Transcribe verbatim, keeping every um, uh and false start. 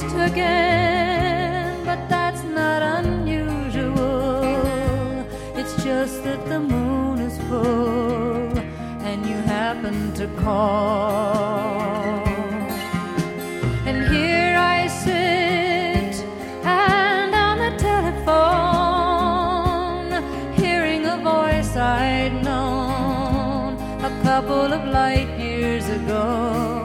again, but that's not unusual. It's just that the moon is full and you happen to call. And here I sit and on the telephone, hearing a voice I'd known a couple of light years ago.